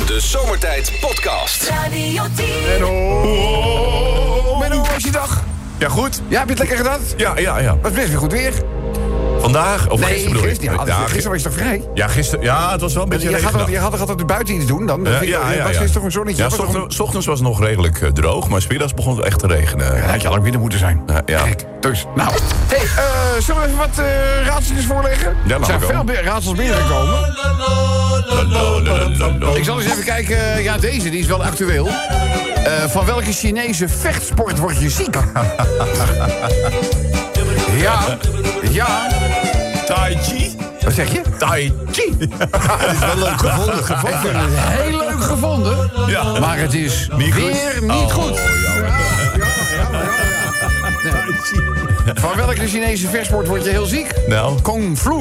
De Zomertijd Podcast. Radio 10. Menno, hoe was je dag? Ja, goed. Ja, heb je het lekker gedaan? Ja. Was best weer goed weer. Vandaag? Of gisteren bedoel ik? Gisteren was je toch vrij? Ja, gisteren. Ja, het was wel een beetje regen. Je had altijd buiten iets doen dan? Ja. Was gisteren toch een zonnetje? Ja, 's ochtends was het nog redelijk droog, maar 's middags begon het echt te regenen. Ja, had je al lang binnen moeten zijn. Ja. Kijk, dus, nou. Hey, zullen we even wat raadseltjes voorleggen? Ja, er zijn veel raadsels binnengekomen. Ik zal eens even kijken. Ja, deze, die is wel actueel. Van welke Chinese vechtsport word je ziek? Ja. Tai Chi? Wat zeg je? Tai Chi. Het is wel leuk gevonden. Ik vind het heel leuk gevonden. Ja. Maar het is Niet goed. weer niet goed. Nee. Van welke Chinese vechtsport word je heel ziek? Nou. Kung Flu.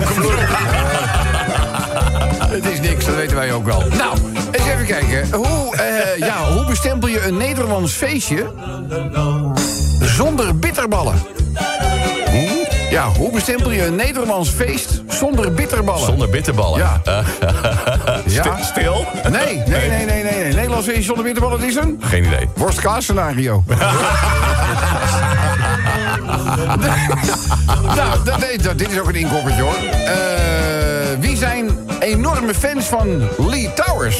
Het is niks, dat weten wij ook wel. Nou, eens even kijken. Hoe bestempel je een Nederlands feestje zonder bitterballen? Ja, hoe bestempel je een Nederlands feest zonder bitterballen? Zonder bitterballen? Ja. Stil? Nee. Nederlands feestje zonder bitterballen, wat is een? Geen idee. Worst-kaas-scenario. Nou, dit is ook een inkoppertje, hoor. Wie zijn enorme fans van Lee Towers?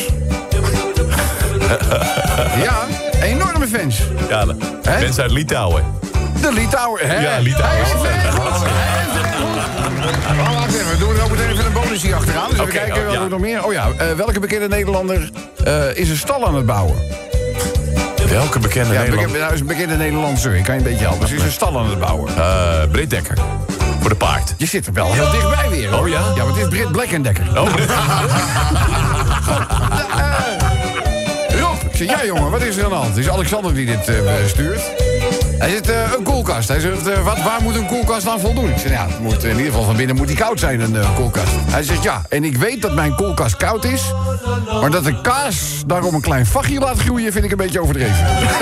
Ja, enorme fans. Ja, mensen uit Litouwen. De Lee Towers, hè? Ja, Lee Towers. Wacht even, we doen er ook meteen even een bonusje achteraan. Dus even Oké, kijken, wat ja. er nog meer? Oh ja, welke bekende Nederlander is een stal aan het bouwen? Welke bekende Nederlander? Nou, is een bekende Nederlandser. Ik kan je een beetje helpen. Ze is een stal aan het bouwen. Britt Dekker. Voor de paard. Je zit er wel heel dichtbij weer, hoor. Oh ja? Ja, maar het is Britt Blackendekker. Oh. Rob, ik zeg, ja jongen, wat is er aan de hand? Het is Alexander die dit stuurt. Hij zegt, een koelkast. Hij zegt, waar moet een koelkast aan voldoen? Ik zeg, ja, het moet, in ieder geval van binnen moet die koud zijn, een koelkast. Hij zegt, ja, en ik weet dat mijn koelkast koud is, maar dat de kaas daarom een klein vachtje laat groeien, vind ik een beetje overdreven.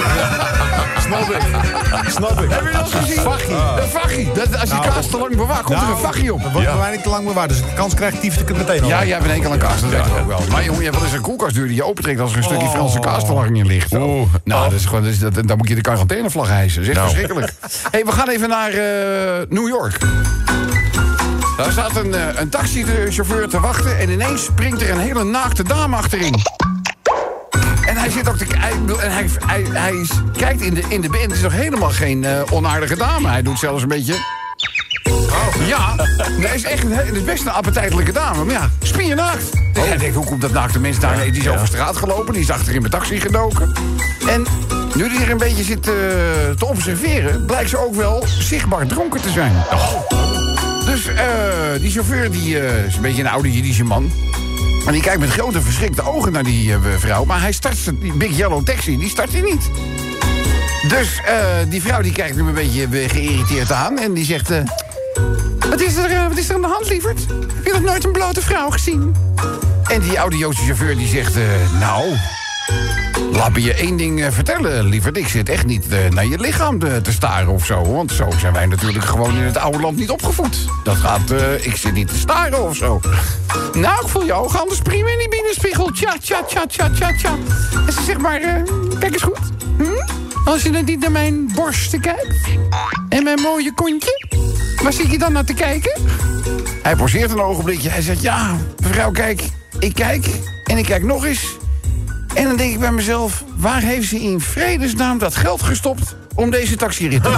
Snap ik. Heb je dat gezien? Een vachtje. Als je kaas te lang bewaart, komt er een vachtje op. Dat wordt bij mij niet te lang bewaard, dus de kans krijgt tief ik het meteen al. Ja, jij bent enkel aan kaas, dat weet ik ook wel. Maar jongen, wat is een koelkastdeur die je opentrekt als er een stukje Franse kaas te lang in ligt? Nou, dat is gewoon, dan moet je de quarantainevlag hijsen. Dat is echt verschrikkelijk. Hey, we gaan even naar New York. Daar staat een taxichauffeur te wachten en ineens springt er een hele naakte dame achterin. En hij zit ook te kijken. En hij kijkt in de band. Het is nog helemaal geen onaardige dame. Hij doet zelfs een beetje. Ja, hij is echt het is best een appetijtelijke dame. Maar ja, spiernaakt. Dus hij denkt, hoe komt dat naakte mens daar? Nee, die is over straat gelopen. Die is achterin mijn taxi gedoken. En nu die er een beetje zit te observeren, blijkt ze ook wel zichtbaar dronken te zijn. Dus die chauffeur die, is een beetje een oude Jiddische man. En die kijkt met grote verschrikte ogen naar die vrouw. Maar hij start die Big Yellow Taxi, die start hij niet. Dus die vrouw die kijkt hem een beetje geïrriteerd aan. En die zegt, wat is er aan de hand, lieverd? Heb je nog nooit een blote vrouw gezien? En die oude Joodse chauffeur die zegt, nou, laat me je één ding vertellen, lieverd. Ik zit echt niet naar je lichaam te staren of zo. Want zo zijn wij natuurlijk gewoon in het oude land niet opgevoed. Dat gaat, ik zit niet te staren of zo. Nou, ik voel je ogen anders prima in die binnenspiegel. Tja. En ze zegt maar, kijk eens goed. Als je dan niet naar mijn borsten kijkt en mijn mooie kontje, waar zit je dan naar te kijken? Hij pauzeert een ogenblikje. Hij zegt, ja, mevrouw, kijk. Ik kijk en ik kijk nog eens. En dan denk ik bij mezelf, waar heeft ze in vredesnaam dat geld gestopt om deze taxirit te doen?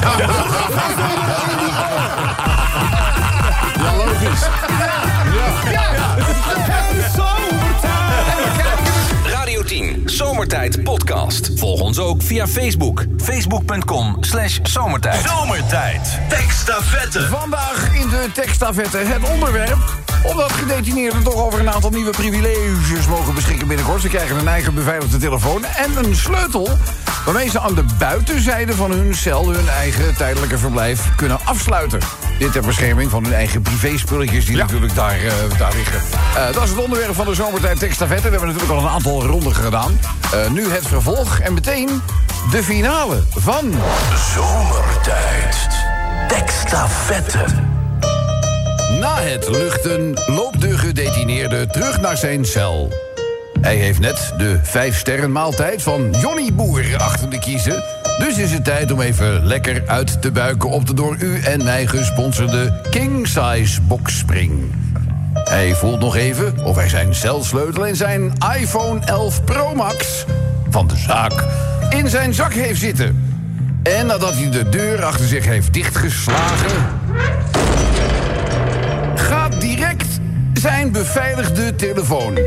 Ja, logisch. Radio 10, Zomertijd Podcast. Volg ons ook via Facebook. Facebook.com/zomertijd. Zomertijd. Tekststafette. Vandaag in de tekststafette het onderwerp, omdat gedetineerden toch over een aantal nieuwe privileges mogen beschikken binnenkort. Ze krijgen een eigen beveiligde telefoon en een sleutel waarmee ze aan de buitenzijde van hun cel hun eigen tijdelijke verblijf kunnen afsluiten. Dit ter bescherming van hun eigen privéspulletjes die natuurlijk daar liggen. Dat is het onderwerp van de Zomertijd Tekststafette. We hebben natuurlijk al een aantal ronden gedaan. Nu het vervolg en meteen de finale van Zomertijd. Tekststafette. Na het luchten loopt de gedetineerde terug naar zijn cel. Hij heeft net de 5-sterren maaltijd van Johnny Boer achter de kiezen. Dus is het tijd om even lekker uit te buiken op de door u en mij gesponsorde King Size Boxspring. Hij voelt nog even of hij zijn celsleutel en zijn iPhone 11 Pro Max van de zaak in zijn zak heeft zitten. En nadat hij de deur achter zich heeft dichtgeslagen, gaat direct zijn beveiligde telefoon.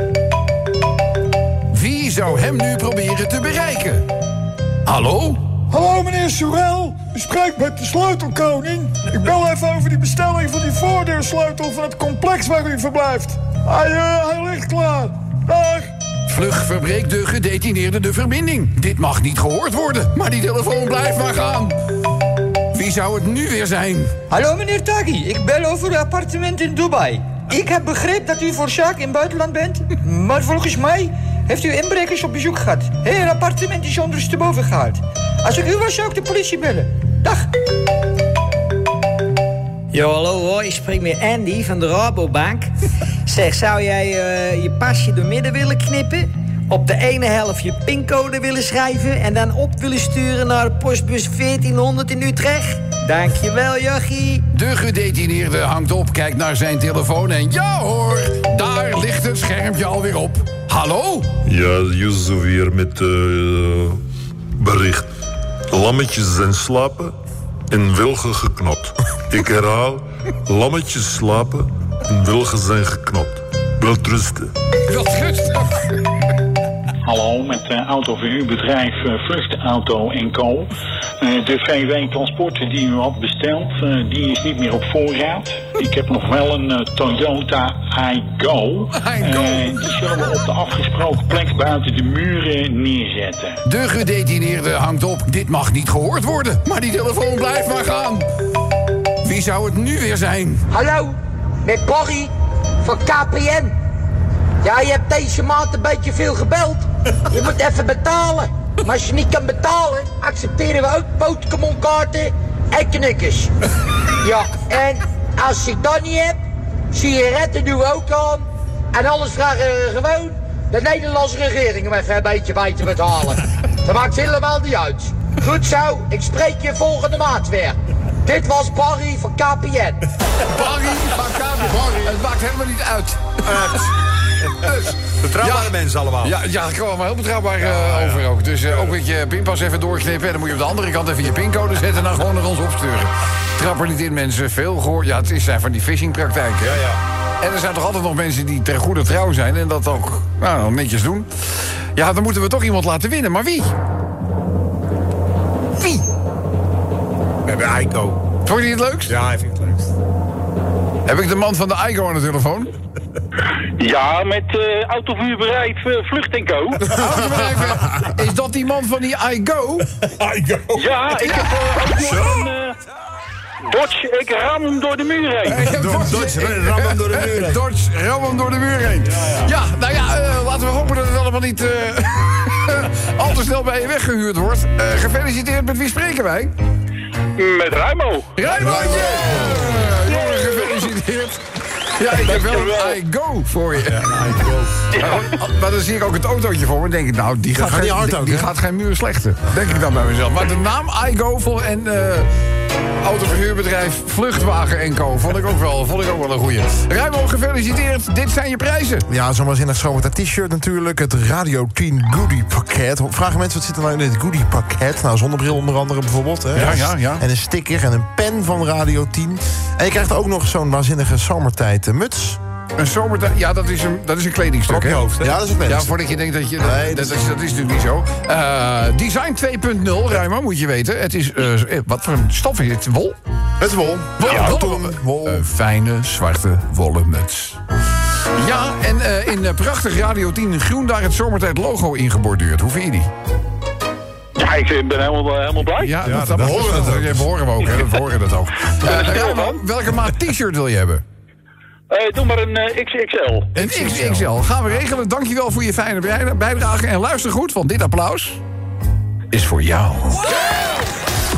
Wie zou hem nu proberen te bereiken? Hallo? Hallo meneer Sorel, u spreekt met de sleutelkoning. Ik bel even over die bestelling van die voordeursleutel van het complex waar u verblijft. Hij ligt klaar. Dag. Vlug verbreekt de gedetineerde de verbinding. Dit mag niet gehoord worden, maar die telefoon blijft maar gaan. Wie zou het nu weer zijn? Hallo meneer Taghi, ik bel over uw appartement in Dubai. Ik heb begrepen dat u voor zaak in het buitenland bent, maar volgens mij heeft u inbrekers op bezoek gehad. Heel appartement is ondersteboven gehaald. Als ik u was, zou ik de politie bellen. Dag. Jo, hallo hoor, ik spreek met Andy van de Rabobank. Zeg, zou jij je pasje door midden willen knippen? Op de ene helft je pincode willen schrijven en dan op willen sturen naar de postbus 1400 in Utrecht? Dankjewel, Jochie. De gedetineerde hangt op, kijkt naar zijn telefoon en ja hoor, daar ligt het schermpje alweer op. Hallo? Ja, Yusuf hier met bericht. Lammetjes zijn slapen en wilgen geknopt. Ik herhaal, lammetjes slapen en wilgen zijn geknopt. Welterusten. Welterusten. Hallo, met autoverhuurbedrijf Vluchtauto & Co. De VW Transporter die u had besteld, die is niet meer op voorraad. Ik heb nog wel een Toyota iGo. Die zullen we op de afgesproken plek buiten de muren neerzetten. De gedetineerde hangt op. Dit mag niet gehoord worden, maar die telefoon blijft maar gaan. Wie zou het nu weer zijn? Hallo, met Barry van KPN. Ja, je hebt deze maand een beetje veel gebeld. Je moet even betalen. Maar als je niet kan betalen, accepteren we ook Pokémon-kaarten en knikkers. Ja, en als ik dat niet heb, sigaretten doen we ook aan. En alles vragen we gewoon de Nederlandse regering om even een beetje bij te betalen. Dat maakt helemaal niet uit. Goed zo, ik spreek je volgende maand weer. Dit was Barry van KPN. Barry van KPN. Het maakt helemaal niet uit. Dus, betrouwbare mensen allemaal. Ja, het kwam allemaal heel betrouwbaar over ook. Dus ook met je pinpas even doorknippen. En dan moet je op de andere kant even je pincode zetten en dan gewoon naar ons opsturen. Trap er niet in, mensen. Veel gehoord. Ja, het zijn van die phishingpraktijken. Ja. En er zijn toch altijd nog mensen die ter goede trouw zijn en dat ook nog netjes doen. Ja, dan moeten we toch iemand laten winnen. Maar wie? Wie? We hebben Aiko. Vond je het leukst? Ja, hij vindt het leukst. Heb ik de man van de Aiko aan de telefoon? Ja, met autoverhuurbedrijf Vlucht & Co. Is dat die man van die iGo? Ja, ik heb ook nog een Dodge, ik ram hem door de muur heen. Dodge, ram hem door de muur heen. Dodge, ram hem door de muur heen. Ja, nou ja, laten we hopen dat het allemaal niet al te snel bij je weggehuurd wordt. Gefeliciteerd, met wie spreken wij? Met Raimo. Raimo! Jongen, gefeliciteerd. Ja, ik heb wel een iGo voor je. Ja, maar dan zie ik ook het autootje voor me en denk ik, nou, die gaat geen muur slechten. Denk ik dan bij mezelf. Maar de naam iGo en autoverhuurbedrijf Vluchtwagen & Co. vond ik ook wel een goeie. Raimo, gefeliciteerd. Dit zijn je prijzen. Ja, zo'n waanzinnig zomertijd t-shirt natuurlijk. Het Radio 10 Goodie Pakket. Vragen mensen, wat zit er nou in dit Goodie Pakket? Nou, zonnebril onder andere bijvoorbeeld. Hè? Ja. En een sticker en een pen van Radio 10. En je krijgt ook nog zo'n waanzinnige zomertijd muts. Een zomertijd, ja, dat is een kledingstuk, hè? Hoofd, hè? Ja, dat is een kledingstuk. Ja, voordat je denkt dat je... Nee, dat is natuurlijk niet zo. Design 2.0, Ruima, moet je weten. Het is... wat voor een stof is het? Wol? Het is wol. Wol. Fijne, zwarte, wollen muts. Ja, en in prachtig Radio 10 groen daar het zomertijd logo ingeborduurd. Hoe vind je die? Ja, ik ben helemaal blij. Ja, dat horen we ook. We horen we ook, hè. We horen dat ook. Welke maat t-shirt wil je hebben? Doe maar een XXL. Een XXL. Gaan we regelen. Dankjewel voor je fijne bijdrage. En luister goed, want dit applaus is voor jou. Radio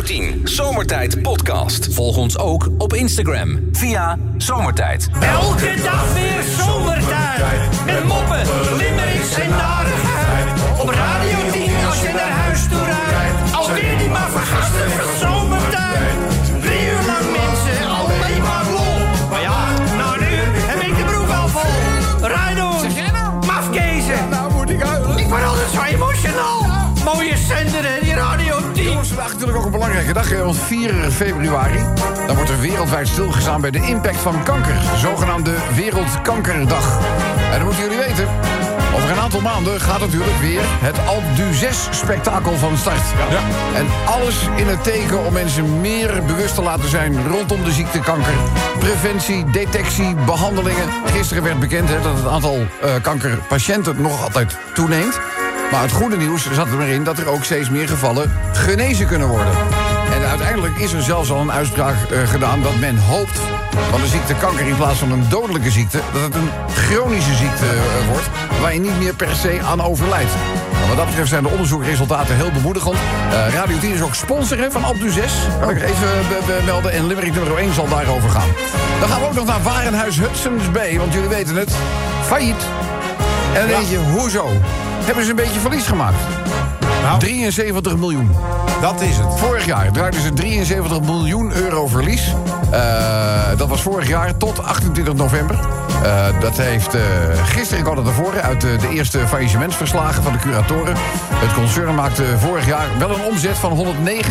10 Zomertijd Podcast. Volg ons ook op Instagram via Zomertijd. Elke dag weer zomertijd. Met moppen, limmerings en narigheid. Op Radio 10 als je naar huis toe rijdt. Alweer die maar vergasten van zomertijd. 3 uur lang mensen, alleen maar lol. Maar ja, na een uur heb ik de broek al vol. Rijdoen, mafkezen. Nou moet ik huilen. Ik word altijd zo emotional. Mooie zender, hè, die Radio 10. Jongens, vandaag natuurlijk ook een belangrijke dag, hè, want 4 februari... dan wordt er wereldwijd stilgestaan bij de impact van kanker. De zogenaamde Wereldkankerdag. En dan moeten jullie weten... over een aantal maanden gaat natuurlijk weer het Alpe d'Huez-spektakel van start. Ja. En alles in het teken om mensen meer bewust te laten zijn... rondom de ziekte kanker. Preventie, detectie, behandelingen. Gisteren werd bekend dat het aantal kankerpatiënten nog altijd toeneemt. Maar het goede nieuws zat er maar in dat er ook steeds meer gevallen genezen kunnen worden. En uiteindelijk is er zelfs al een uitspraak gedaan dat men hoopt... van de ziekte kanker in plaats van een dodelijke ziekte... dat het een chronische ziekte wordt waar je niet meer per se aan overlijdt. Nou, wat dat betreft zijn de onderzoekresultaten heel bemoedigend. Radio 10 is ook sponsor van Alpe d'Huez. Kan ik even melden. En Limerick nummer 1 zal daarover gaan. Dan gaan we ook nog naar Warenhuis Hudson's Bay. Want jullie weten het, failliet. En dan denk je, hoezo? Hebben ze een beetje verlies gemaakt? Nou, 73 miljoen. Dat is het. Vorig jaar draaiden ze 73 miljoen euro verlies. Dat was vorig jaar tot 28 november. Dat heeft gisteren, ik had het ervoor... uit de eerste faillissementsverslagen van de curatoren. Het concern maakte vorig jaar wel een omzet van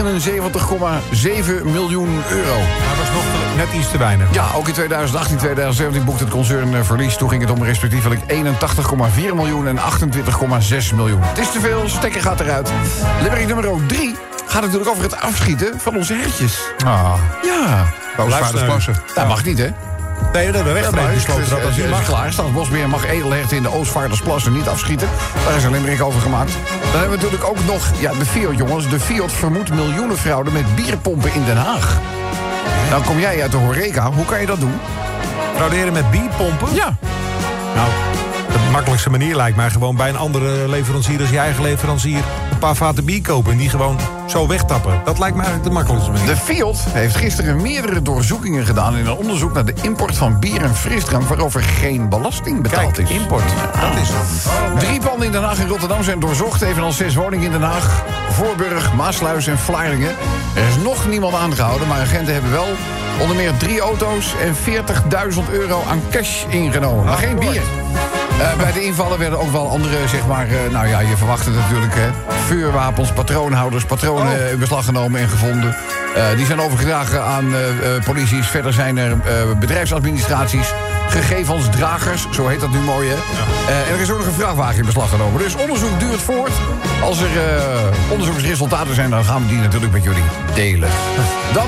179,7 miljoen euro. Dat was nog net iets te weinig. Ja, ook in 2018, 2017 boekte het concern verlies. Toen ging het om respectievelijk 81,4 miljoen en 28,6 miljoen. Het is te veel, stekker gaat eruit. Limerick nummer 3 gaat natuurlijk over het afschieten van onze hertjes. Ah. Ja. Oostvaardersplassen. Dat mag niet, hè? Nee, dat hebben we weggelegd besloten dat dat niet mag. Klaar, Staatsbosbeheer mag edelherten in de Oostvaardersplassen niet afschieten. Daar is een limerick over gemaakt. Dan hebben we natuurlijk ook nog, de Fiat, jongens. De Fiat vermoedt miljoenen fraude met bierpompen in Den Haag. Dan kom jij uit de horeca. Hoe kan je dat doen? Frauderen met bierpompen? Ja. Nou, de makkelijkste manier lijkt mij gewoon bij een andere leverancier als je eigen leverancier een paar vaten bier kopen en die gewoon zo wegtappen. Dat lijkt me eigenlijk de makkelijkste manier. De Fiat heeft gisteren meerdere doorzoekingen gedaan in een onderzoek naar de import van bier en frisdrank waarover geen belasting betaald is. Import, dat is het. 3 panden in Den Haag en Rotterdam zijn doorzocht, evenals 6 woningen in Den Haag, Voorburg, Maasluis en Vlaardingen. Er is nog niemand aangehouden, maar agenten hebben wel onder meer 3 auto's en 40.000 euro aan cash ingenomen. Maar geen bier. Bij de invallen werden ook wel andere, je verwacht het natuurlijk, hè. Vuurwapens, patroonhouders, patronen in beslag genomen en gevonden. Die zijn overgedragen aan polities. Verder zijn er bedrijfsadministraties, gegevensdragers, zo heet dat nu mooi, hè. En er is ook nog een vrachtwagen in beslag genomen. Dus onderzoek duurt voort. Als er onderzoeksresultaten zijn, dan gaan we die natuurlijk met jullie delen. Dan,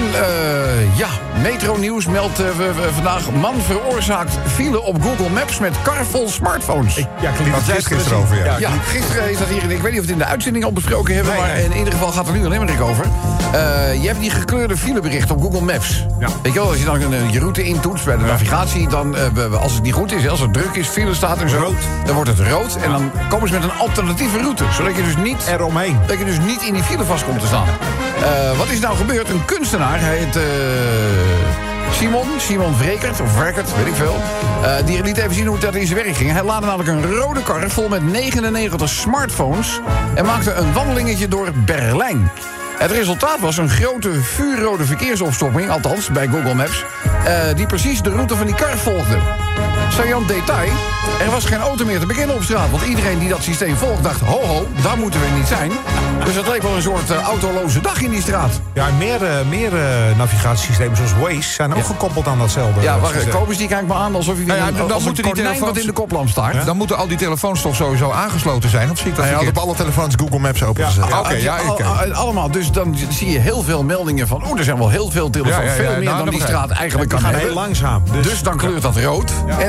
Metro Nieuws meldt vandaag... man veroorzaakt file op Google Maps met kar vol smartphones. Ja, ik liet het gisteren over, ja. Ja, gisteren is dat hier, ik weet niet of we het in de uitzending al besproken hebben... maar in ieder geval gaat er nu een limerick over. Je hebt die gekleurde filebericht op Google Maps. Ja. Weet je wel, als je dan je route intoetst bij de navigatie... dan, als het niet goed is, als het druk is, file staat en zo... rood. Dan wordt het rood en dan komen ze met een alternatieve route. Zodat je dus niet... eromheen. Dat je dus niet in die file vast komt te staan. Wat is nou gebeurd? Een kunstenaar, hij heet... Simon Vrekert, of Verkert, weet ik veel. Die liet even zien hoe dat in zijn werk ging. Hij laadde namelijk een rode kar vol met 99 smartphones... en maakte een wandelingetje door Berlijn. Het resultaat was een grote vuurrode verkeersopstopping, althans bij Google Maps... die precies de route van die kar volgde. Saillant detail, er was geen auto meer te bekennen op straat... want iedereen die dat systeem volgt dacht, ho, daar moeten we niet zijn. Dus het leek wel een soort autoloze dag in die straat. Ja, meer navigatiesystemen zoals Waze zijn ook gekoppeld aan datzelfde. Ja, Kobus die kijkt me aan alsof hij als een konijn wat in de koplamp staat. Ja? Dan moeten al die telefoons toch sowieso aangesloten zijn? Of zie ik dat hij had op alle telefoons Google Maps opengezet. Allemaal, dus dan zie je heel veel meldingen van... er zijn wel heel veel telefoons, veel meer dan die straat eigenlijk kan hebben. Heel langzaam. Dus dan kleurt dat rood. En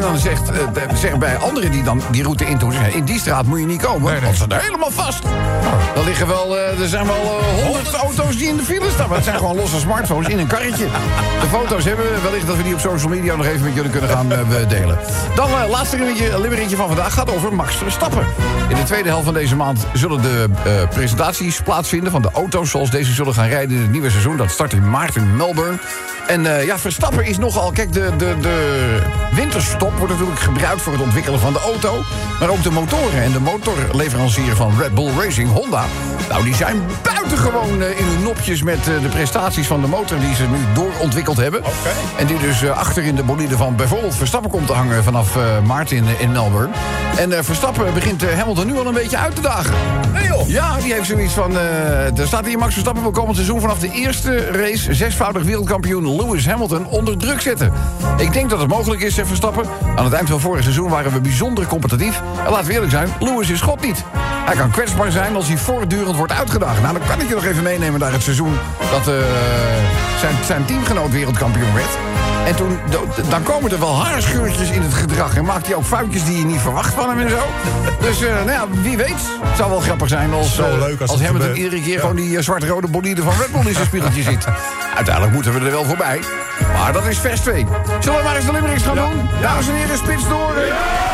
dan zeggen bij anderen die dan die route intoetsen... in die straat moet je niet komen, want ze zijn er helemaal vast. Er liggen wel, er zijn wel 100 auto's die in de file staan. Maar het zijn gewoon losse smartphones in een karretje. De foto's hebben we. Wellicht dat we die op social media nog even met jullie kunnen gaan delen. Dan laatste limmeretje van vandaag gaat over Max Verstappen. In de tweede helft van deze maand zullen de presentaties plaatsvinden... van de auto's zoals deze zullen gaan rijden in het nieuwe seizoen. Dat start in maart in Melbourne. En Verstappen is nogal... Kijk, de winterstop wordt natuurlijk gebruikt voor het ontwikkelen van de auto. Maar ook de motoren. En de motorleverancier van Red Bull Racing, Honda... nou, die zijn buitengewoon in hun nopjes met de prestaties van de motor... die ze nu doorontwikkeld hebben. Okay. En die dus achter in de bolide van bijvoorbeeld Verstappen komt te hangen... vanaf maart in Melbourne. En Verstappen begint Hamilton nu al een beetje uit te dagen. Nee joh! Ja, die heeft zoiets van... er staat hier Max Verstappen wil komend seizoen... vanaf de eerste race 6-voudig wereldkampioen Lewis Hamilton onder druk zetten. Ik denk dat het mogelijk is, zegt Verstappen. Aan het eind van vorig seizoen waren we bijzonder competitief. En laten we eerlijk zijn, Lewis is God niet. Hij kan kwetsbaar zijn als hij voortdurend wordt uitgedaagd. Nou, dan kan ik je nog even meenemen naar het seizoen... dat zijn teamgenoot wereldkampioen werd. En toen, dan komen er wel haarscheurtjes in het gedrag. En maakt hij ook foutjes die je niet verwacht van hem en zo. Dus wie weet. Het zou wel grappig zijn als Hamilton iedere keer gewoon die zwart-rode bolide van Red Bull in zijn spiegeltje ziet. Uiteindelijk moeten we er wel voorbij. Maar dat is vers 2. Zullen we maar eens de limericks gaan doen? Dames en heren, spits door. We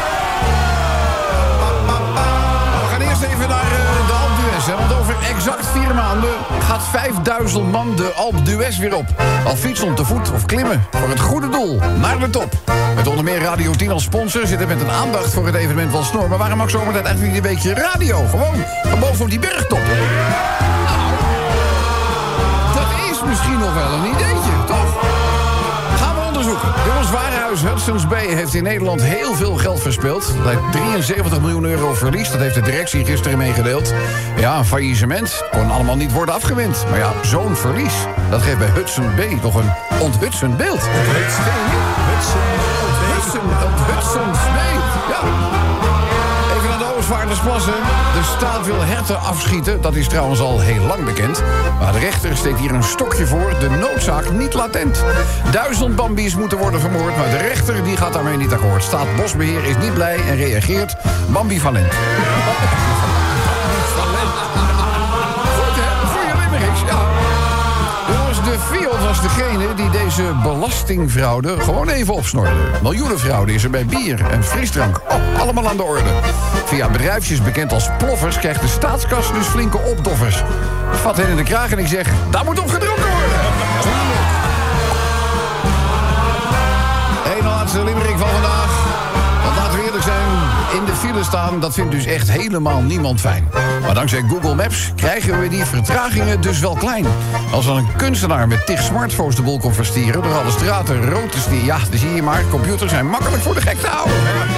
gaan eerst even naar de Alpe d'Huez. Want over exact 4 maanden gaat 5000 man de Alpe d'Huez weer op. Al fietsen, te voet of klimmen. Voor het goede doel. Naar de top. Met onder meer Radio 10 als sponsor zit er met een aandacht voor het evenement van Snor. Maar waarom mag zometeen eigenlijk niet een beetje radio? Gewoon boven op die bergtop. Nou, dat is misschien nog wel een ideetje, toch? Gaan we onderzoeken. Jongens Warenhuis Hudson's Bay heeft in Nederland heel veel geld verspeeld. Dat heeft 73 miljoen euro verlies. Dat heeft de directie gisteren meegedeeld. Ja, een faillissement kon allemaal niet worden afgewend. Maar ja, zo'n verlies, dat geeft bij Hudson Bay toch een onthutsend beeld. Hudson's Bay, ja. Even naar de Oostvaardersplassen. De staat wil herten afschieten. Dat is trouwens al heel lang bekend. Maar de rechter steekt hier een stokje voor. De noodzaak niet latent. 1000 Bambi's moeten worden vermoord. Maar de rechter die gaat daarmee niet akkoord. Staatsbosbeheer is niet blij en reageert Bambivalent. Goed hè? Goeie limericks, ja. Jongens, de Fiat was degene die deze belastingfraude gewoon even opsnorde. Miljoenenfraude is er bij bier en frisdrank. Oh, allemaal aan de orde. Via bedrijfjes bekend als ploffers krijgt de staatskas dus flinke opdoffers. Ik vat hen in de kraag en ik zeg, daar moet op gedronken worden. Eén laatste limerick van vandaag. Want laten we eerlijk zijn, in de file staan, dat vindt dus echt helemaal niemand fijn. Maar dankzij Google Maps krijgen we die vertragingen dus wel klein. Als dan een kunstenaar met 10 smartphones de boel kon verstieren... door alle straten rood te stieren, ja, dan zie je maar, computers zijn makkelijk voor de gek te houden.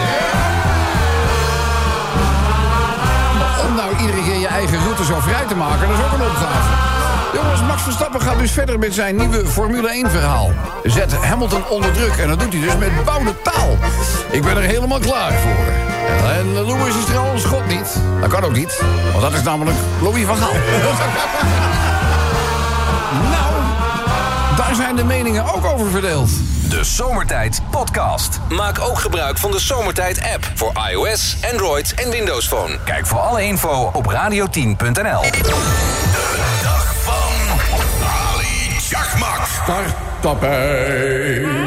Om nou iedere keer je eigen route zo vrij te maken, dat is ook een opgave. Jongens, Max Verstappen gaat dus verder met zijn nieuwe Formule 1-verhaal. Zet Hamilton onder druk en dat doet hij dus met bouwde taal. Ik ben er helemaal klaar voor. En Lewis is trouwens God niet. Dat kan ook niet, want dat is namelijk Louis van Gaal. Nou, daar zijn de meningen ook over verdeeld. De Zomertijd Podcast. Maak ook gebruik van de Zomertijd app voor iOS, Android en Windows Phone. Kijk voor alle info op radio10.nl. De dag van Ali Chakmak. Startappé.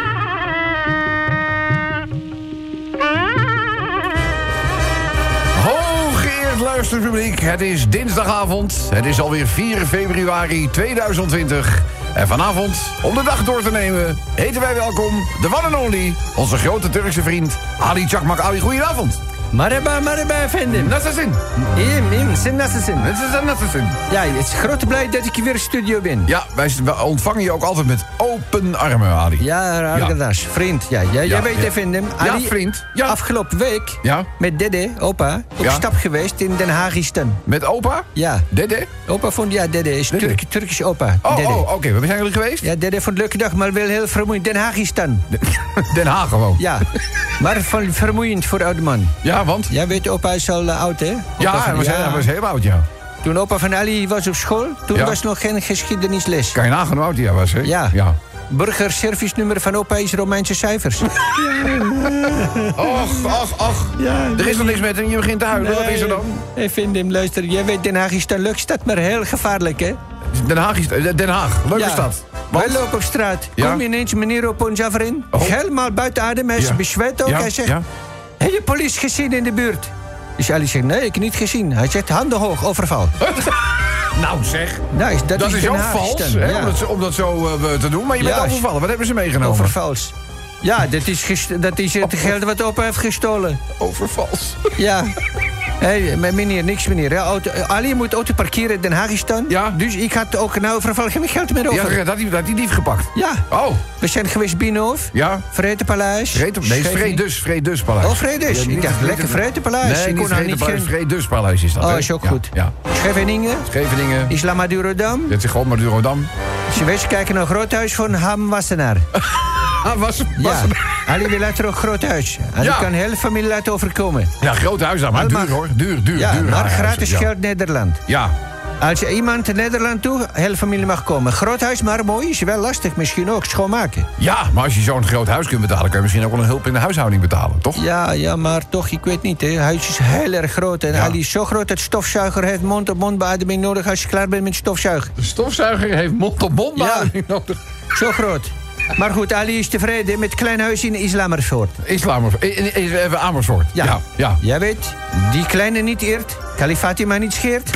Hooggeëerd luisterpubliek, het is dinsdagavond. Het is alweer 4 februari 2020. En vanavond, om de dag door te nemen, heten wij welkom de one and only, onze grote Turkse vriend Ali Chakmak. Ali, goedenavond. Merhaba efendim. Nasılsın? İyiyim, sen nasılsın? Nasılsın? Ja, het is grote blij dat ik weer in de studio ben. Ja, wij ontvangen je ook altijd met open armen, Ali. Ja, arkadaş, vriend. Ja, jij weet efendim. Ali, ja, vriend. Ja. Afgelopen week met Dede, opa, op stap geweest in Den Haagistan. Met opa? Ja. Dede? Opa vond, Dede is Turkisch opa. Oké. Waar zijn jullie geweest? Ja, Dede vond een leuke dag, maar wel heel vermoeiend. Den Haagistan. Den Haag gewoon? Ja, maar vermoeiend voor oude man. Ja, want? Ja, weet je, opa is al oud, hè? Hij was heel oud, ja. Toen opa van Ali was op school, toen was nog geen geschiedenisles. Kan je nagaan hoe oud hij was, hè? Ja. Burgerservice nummer van opa is Romeinse cijfers. Och. Ja, er is nog niks met hem, je begint te huilen. Wat is er dan? Ik vind hem, luister, jij weet Den Haag is een leuke stad, maar heel gevaarlijk, hè? Den Haag, leuke stad. Wij lopen op straat. Kom ineens meneer op ons af erin. Helemaal buiten adem, hij is bezweet ook. Hij zegt, heb je politie gezien in de buurt? Dus Ali zegt, nee, ik heb niet gezien. Hij zegt, handen hoog, overval. Nou zeg, dat is ook vals, hè, om dat zo te doen. Maar je bent overvallen, wat hebben ze meegenomen? Overvals. Ja, dat is het geld wat opa heeft gestolen. Overvals. Ja. Hé, meneer, niks meneer. Ali moet auto parkeren in Den Haag staan. Ja. Dus ik had ook een overval geen geld meer over. Ja, dat had die dief gepakt. Ja. Oh. We zijn geweest Binnenhof. Ja. Vredenpaleis. Vredespaleis. Oh, Vredes. Ik dacht, lekker Vredenpaleis. Nee, niet Vredespaleis is dat. Oh, is ook goed. Ja. Scheveningen. Isla Madurodam. Dat is gewoon Madurodam. Ze wees kijken naar Groothuis van Ham Wassenaar. Ja, Ali wil later ook groot huis. En die kan hele familie laten overkomen. Ja, groot huis dan, maar duur hoor. Duur. Ja, maar gratis geld Nederland. Ja. Als je iemand in Nederland toe, hele familie mag komen. Groot huis, maar mooi, is wel lastig misschien ook, schoonmaken. Ja, maar als je zo'n groot huis kunt betalen, kun je misschien ook wel een hulp in de huishouding betalen, toch? Ja, maar toch, ik weet niet, hè. Het huis is heel erg groot. En Ali is zo groot dat stofzuiger heeft mond-op-mond beademing nodig als je klaar bent met stofzuigen. De stofzuiger heeft mond-op-mond beademing nodig? Zo groot. Maar goed, Ali is tevreden met klein huis in Amersfoort. Amersfoort, ja. Jij weet, die kleine niet eert, Kalifatima niet scheert.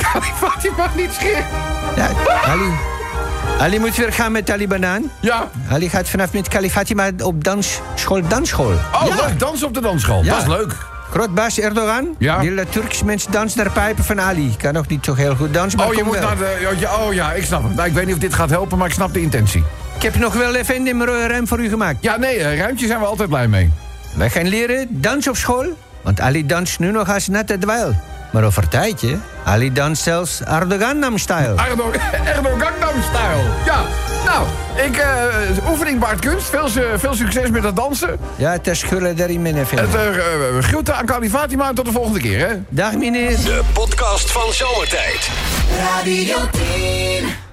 Ja, Ali moet weer gaan met Ali Banaan. Ja. Ali gaat vanaf met Kalifatima op dansschool. Oh, leuk, dans op de dansschool. Ja. Dat is leuk. Grootbaas Erdogan, die laat Turkse mensen dansen naar pijpen van Ali. Kan nog niet zo heel goed dansen, maar je moet naar de... ik snap het. Nou, ik weet niet of dit gaat helpen, maar ik snap de intentie. Ik heb nog wel even een ruim voor u gemaakt. Ja, nee, ruimtjes zijn we altijd blij mee. Wij gaan leren dans op school, want Ali danst nu nog als natte dweil. Maar over een tijdje, Ali danst zelfs Erdogan-nam-style. Erdogan-nam-style, ja. Nou, oefening baart kunst. Veel succes met dat dansen. Ja, het is schulden daarin meneer. Groeten aan Kalifatima en tot de volgende keer, hè. Dag meneer. De podcast van Zomertijd. Radio 10.